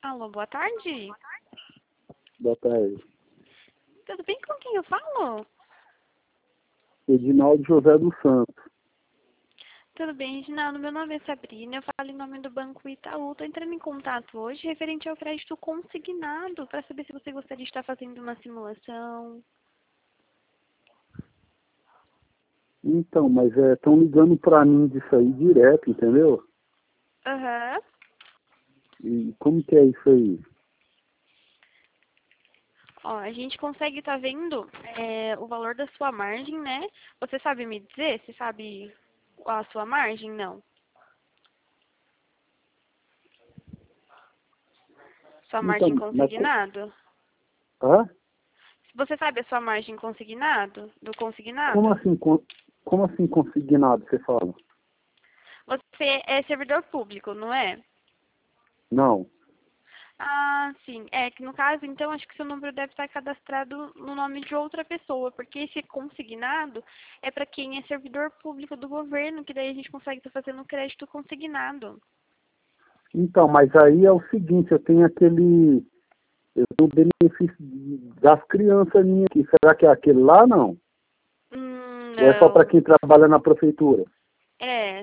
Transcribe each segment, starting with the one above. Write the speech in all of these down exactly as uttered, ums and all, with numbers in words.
Alô, boa tarde. Boa tarde. Tudo bem, com quem eu falo? Edinaldo José dos Santos. Tudo bem, Reginaldo. Meu nome é Sabrina, eu falo em nome do Banco Itaú. Estou entrando em contato hoje referente ao crédito consignado, para saber se você gostaria de estar fazendo uma simulação. Então, mas é, estão ligando pra mim disso aí direto, entendeu? Aham. E como que é isso aí? Ó, a gente consegue estar vendo é, o valor da sua margem, né? Você sabe me dizer? Você sabe a sua margem? Não. Sua margem Então, mas... co- consignado? Hã? Você sabe a sua margem consignado? Do Como consignado? assim, con- como assim consignado, você fala? Você é servidor público, não é? Não. Ah, sim. É que no caso, então, acho que seu número deve estar cadastrado no nome de outra pessoa, porque esse consignado é para quem é servidor público do governo, que daí a gente consegue estar fazendo crédito consignado. Então, mas aí é o seguinte, eu tenho aquele... Eu tenho o benefício das crianças minhas aqui. Será que é aquele lá, não? Hum, Ou é só para não. quem trabalha na prefeitura? É.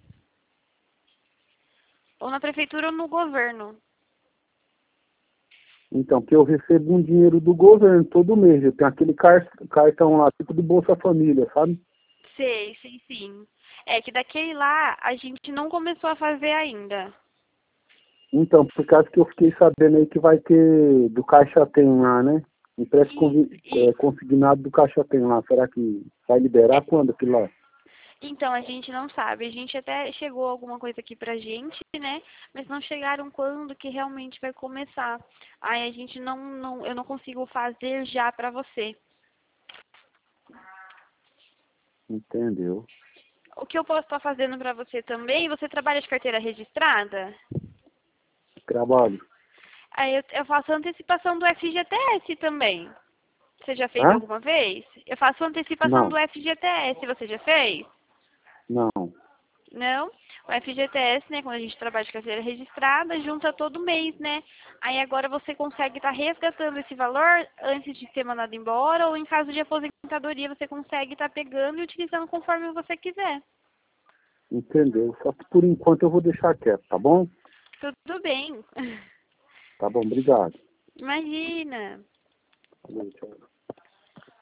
Ou na prefeitura ou no governo. Então, que eu recebo um dinheiro do governo todo mês. Eu tenho aquele car cartão lá, tipo do Bolsa Família, sabe? Sei, sei sim. É que daquele lá a gente não começou a fazer ainda. Então, por causa que eu fiquei sabendo aí que vai ter do Caixa Tem lá, né? Empréstimo Isso, convi- é, isso. consignado do Caixa Tem lá. Será que vai liberar quando aquilo lá? Então, a gente não sabe. A gente até chegou alguma coisa aqui pra gente, né? Mas não chegaram quando que realmente vai começar. Aí a gente não, não eu não consigo fazer já pra você. Entendeu? O que eu posso estar fazendo pra você também, você trabalha de carteira registrada? Trabalho. Aí eu, eu faço antecipação do F G T S também. Você já fez Hã? alguma vez? Eu faço antecipação Não, do F G T S, você já fez? não. Não, o F G T S, né, quando a gente trabalha de carteira registrada, junta todo mês, né? Aí agora você consegue estar resgatando esse valor antes de ser mandado embora, ou em caso de aposentadoria você consegue estar pegando e utilizando conforme você quiser. Entendeu? Só que por enquanto eu vou deixar quieto, tá bom? Tudo bem. Tá bom, obrigado. Imagina. Tá bom, tchau.